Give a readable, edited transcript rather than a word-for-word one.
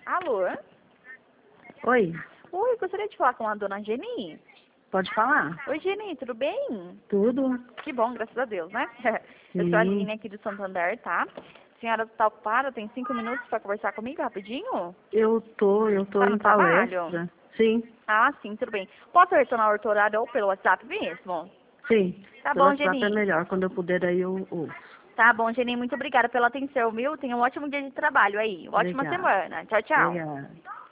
Alô? Oi, Oi, gostaria de falar com a dona Geni. pode falar? Oi, Geni, tudo bem? Tudo? Que bom, graças a Deus, né? Eu sou a Sim. Aline aqui de Santander, tá? A senhora tá ocupada? Tem 5 minutos para conversar comigo rapidinho? Eu tô Tá no em trabalho? palestra. Sim, Ah, sim, tudo bem. Posso retornar outro horário ou pelo WhatsApp mesmo? sim. Tá Pelo bom, WhatsApp é Geni. melhor, quando eu puder aí eu ouço. Tá bom, Geni, muito obrigada pela atenção, viu? Tenha um ótimo dia de trabalho aí. Ótima Obrigada. semana. Tchau, tchau. Obrigada.